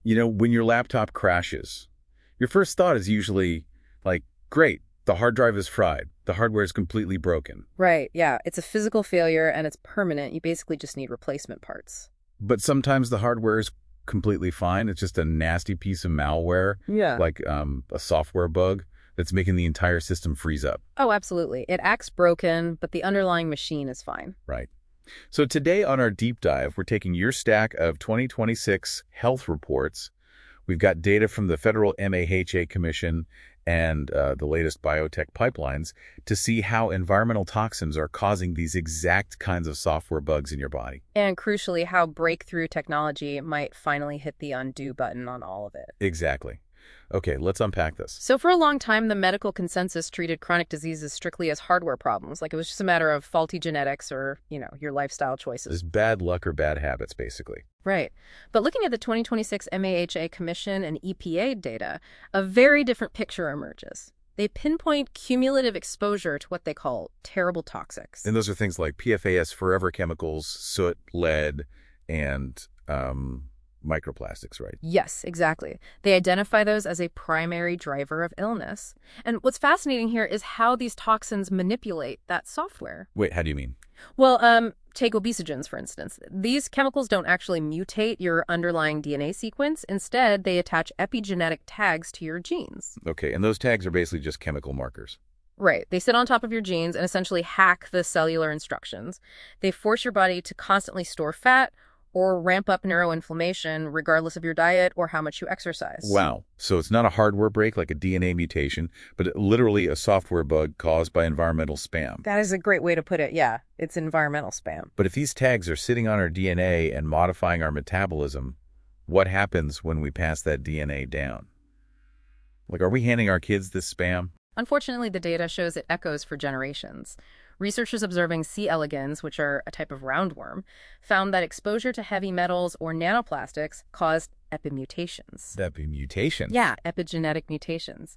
When your laptop crashes, your first thought is usually like, great, the hard drive is fried. The hardware is completely broken. Right, yeah. It's a physical failure and it's permanent. You basically just need replacement parts. But sometimes the hardware is completely fine. It's just a nasty piece of malware, Yeah. like a software bug that's making the entire system freeze up. Oh, absolutely. It acts broken, but the underlying machine is fine. Right. So today on our deep dive, we're taking your stack of 2026 health reports. We've got data from the Federal MAHA Commission and the latest biotech pipelines to see how environmental toxins are causing these exact kinds of software bugs in your body. And crucially, how breakthrough technology might finally hit the undo button on all of it. Exactly. Okay, let's unpack this. So for a long time, the medical consensus treated chronic diseases strictly as hardware problems, like it was just a matter of faulty genetics or, your lifestyle choices. It's bad luck or bad habits, basically. Right. But looking at the 2026 MAHA Commission and EPA data, a very different picture emerges. They pinpoint cumulative exposure to what they call terrible toxics. And those are things like PFAS, forever chemicals, soot, lead, and microplastics, right? Yes, exactly. They identify those as a primary driver of illness. And what's fascinating here is how these toxins manipulate that software. Wait, how do you mean? Well, take obesogens, for instance. These chemicals don't actually mutate your underlying DNA sequence. Instead, they attach epigenetic tags to your genes. Okay, and those tags are basically just chemical markers. Right. They sit on top of your genes and essentially hack the cellular instructions. They force your body to constantly store fat or ramp up neuroinflammation regardless of your diet or how much you exercise. Wow. So it's not a hardware break like a DNA mutation, but literally a software bug caused by environmental spam. That is a great way to put it. Yeah, it's environmental spam. But if these tags are sitting on our DNA and modifying our metabolism, what happens when we pass that DNA down? Like, are we handing our kids this spam? Unfortunately, the data shows it echoes for generations. Researchers observing C. elegans, which are a type of roundworm, found that exposure to heavy metals or nanoplastics caused epimutations. Epimutations? Yeah, epigenetic mutations.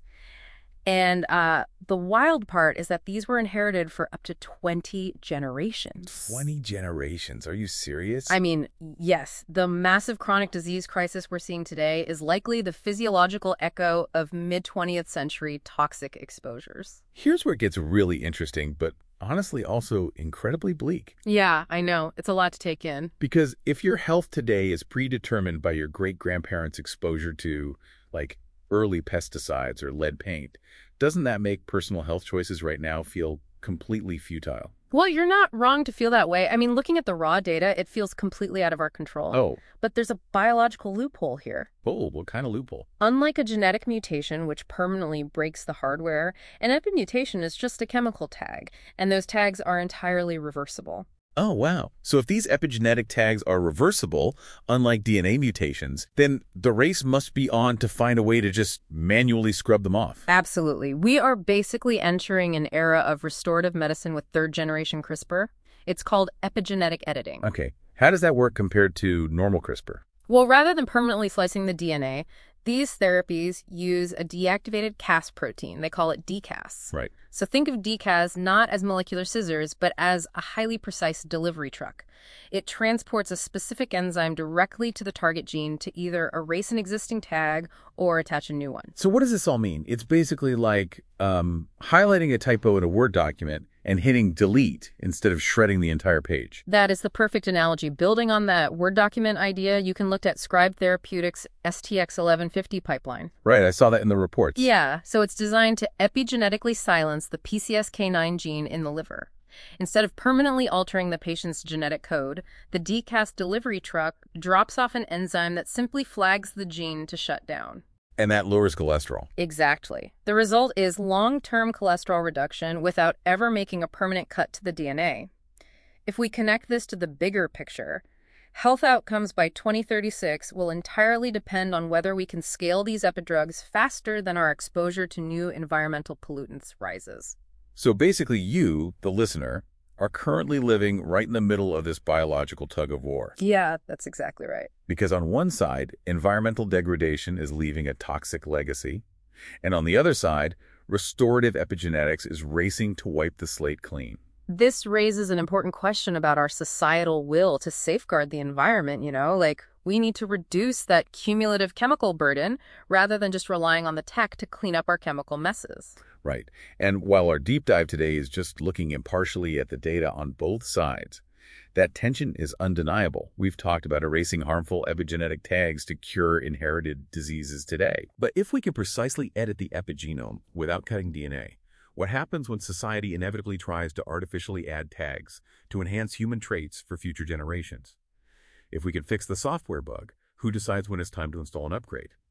And the wild part is that these were inherited for up to 20 generations. 20 generations? Are you serious? I mean, yes, the massive chronic disease crisis we're seeing today is likely the physiological echo of mid-20th century toxic exposures. Here's where it gets really interesting, but honestly also incredibly bleak. Yeah, I know. It's a lot to take in. Because if your health today is predetermined by your great-grandparents' exposure to, like, early pesticides or lead paint, doesn't that make personal health choices right now feel completely futile? Well, you're not wrong to feel that way. I mean, looking at the raw data, it feels completely out of our control. Oh. But there's a biological loophole here. Oh, what kind of loophole? Unlike a genetic mutation, which permanently breaks the hardware, an epimutation is just a chemical tag, and those tags are entirely reversible. Oh, wow. So if these epigenetic tags are reversible, unlike DNA mutations, then the race must be on to find a way to just manually scrub them off. Absolutely. We are basically entering an era of restorative medicine with third-generation CRISPR. It's called epigenetic editing. Okay. How does that work compared to normal CRISPR? Well, rather than permanently slicing the DNA, these therapies use a deactivated Cas protein. They call it DCAS. Right. So think of DCAS not as molecular scissors, but as a highly precise delivery truck. It transports a specific enzyme directly to the target gene to either erase an existing tag or attach a new one. So what does this all mean? It's basically like highlighting a typo in a Word document and hitting delete instead of shredding the entire page. That is the perfect analogy. Building on that Word document idea, you can look at Scribe Therapeutics' STX1150 pipeline. Right, I saw that in the reports. Yeah, so it's designed to epigenetically silence the PCSK9 gene in the liver. Instead of permanently altering the patient's genetic code, the DCAS delivery truck drops off an enzyme that simply flags the gene to shut down. And that lowers cholesterol. Exactly. The result is long-term cholesterol reduction without ever making a permanent cut to the DNA. If we connect this to the bigger picture, health outcomes by 2036 will entirely depend on whether we can scale these epidrugs faster than our exposure to new environmental pollutants rises. So basically you, the listener, are currently living right in the middle of this biological tug-of-war. Yeah, that's exactly right. Because on one side, environmental degradation is leaving a toxic legacy, and on the other side, restorative epigenetics is racing to wipe the slate clean. This raises an important question about our societal will to safeguard the environment, like we need to reduce that cumulative chemical burden rather than just relying on the tech to clean up our chemical messes. Right. And while our deep dive today is just looking impartially at the data on both sides, that tension is undeniable. We've talked about erasing harmful epigenetic tags to cure inherited diseases today. But if we can precisely edit the epigenome without cutting DNA, what happens when society inevitably tries to artificially add tags to enhance human traits for future generations? If we can fix the software bug, who decides when it's time to install an upgrade?